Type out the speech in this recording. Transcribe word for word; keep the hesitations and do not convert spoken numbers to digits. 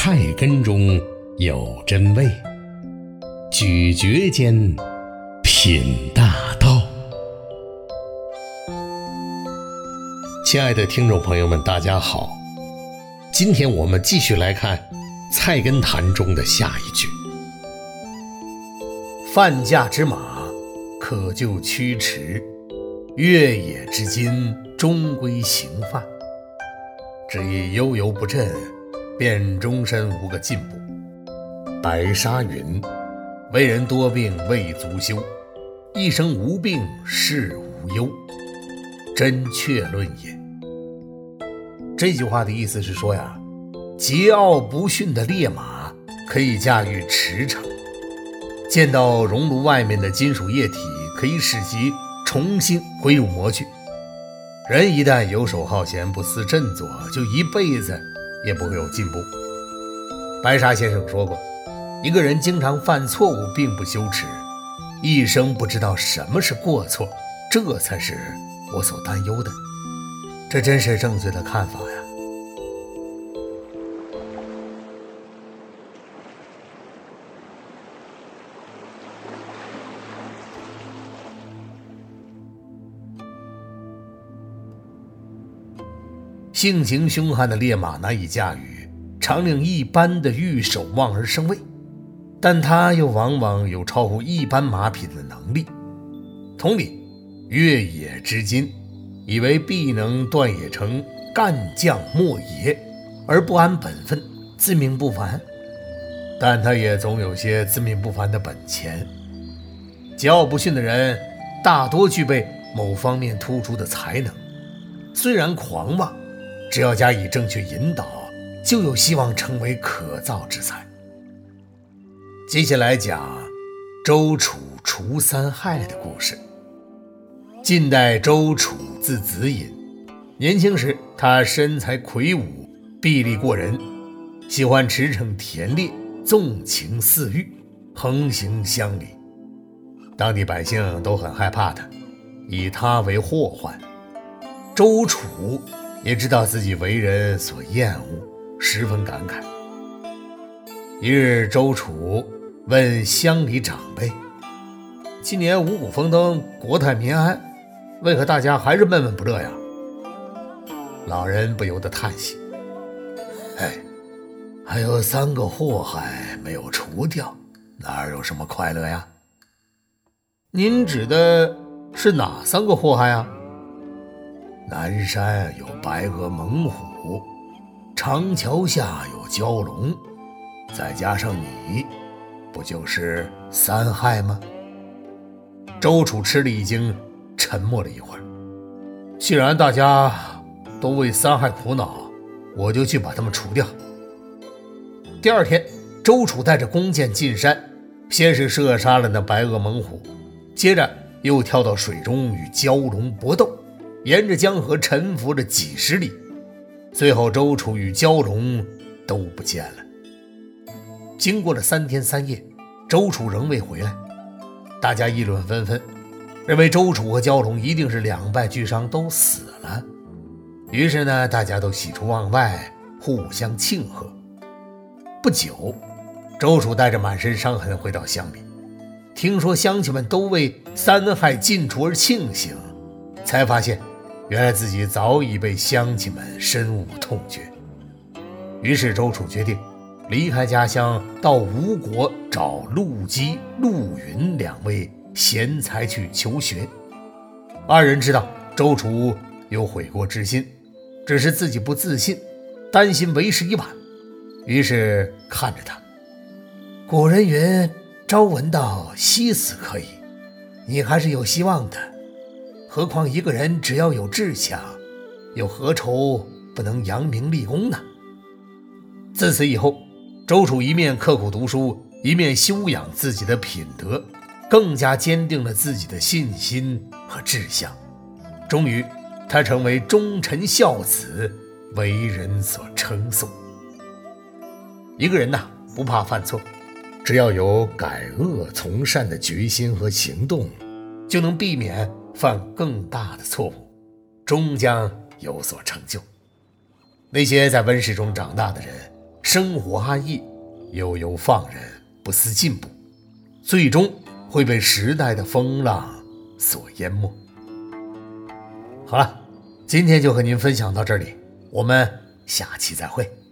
菜根中有真味，咀嚼间品大道。亲爱的听众朋友们，大家好，今天我们继续来看《菜根谭》中的下一句： 犯驾之马，可就驱驰；越野之金，终归行犯。只因悠游不振，便终身无个进步。白沙云：为人多病未足休，一生无病事无忧，真确论也。这句话的意思是说呀，桀骜不驯的烈马可以驾驭驰骋，见到熔炉外面的金属液体，可以使其重新归入模具。人一旦游手好闲，不思振作，就一辈子也不会有进步。白沙先生说过，一个人经常犯错误并不羞耻，一生不知道什么是过错，这才是我所担忧的。这真是正确的看法呀。性情凶悍的烈马难以驾驭，常令一般的御手望而生畏，但他又往往有超乎一般马匹的能力。同理，越野之金，以为必能锻冶成干将莫邪，而不安本分，自命不凡。但他也总有些自命不凡的本钱。桀骜不驯的人大多具备某方面突出的才能，虽然狂妄，只要加以正确引导，就有希望成为可造之才。接下来讲周楚除三害的故事。晋代周楚字子隐，年轻时他身材魁梧，臂力过人，喜欢驰骋田猎，纵情似欲，横行乡里。当地百姓都很害怕他，以他为祸患。周楚也知道自己为人所厌恶，十分感慨。一日，周楚问乡里长辈：今年五谷丰登，国泰民安，为何大家还是闷闷不乐呀？老人不由得叹息：哎，还有三个祸害没有除掉，哪有什么快乐呀？您指的是哪三个祸害啊？南山有白额猛虎，长桥下有蛟龙，再加上你，不就是三害吗？周楚吃了一惊，沉默了一会儿。既然大家都为三害苦恼，我就去把他们除掉。第二天，周楚带着弓箭进山，先是射杀了那白额猛虎，接着又跳到水中与蛟龙搏斗，沿着江河沉浮了几十里，最后周楚与蛟龙都不见了。经过了三天三夜，周楚仍未回来，大家议论纷纷，认为周楚和蛟龙一定是两败俱伤，都死了。于是呢，大家都喜出望外，互相庆贺。不久，周楚带着满身伤痕回到乡里，听说乡亲们都为三害尽除而庆幸，才发现原来自己早已被乡亲们深恶痛绝。于是周楚决定离开家乡，到吴国找陆机、陆云两位贤才去求学。二人知道周楚有悔过之心，只是自己不自信，担心为时已晚，于是看着他：古人云，朝闻道，夕死可以，你还是有希望的。何况一个人只要有志向，又何愁不能扬名立功呢？自此以后，周楚一面刻苦读书，一面修养自己的品德，更加坚定了自己的信心和志向。终于，他成为忠臣孝子，为人所称颂。一个人呐，不怕犯错，只要有改恶从善的决心和行动，就能避免犯更大的错误，终将有所成就。那些在温室中长大的人， 生活安逸，悠悠放任，不思进步，最终会被时代的风浪所淹没。好了，今天就和您分享到这里，我们下期再会。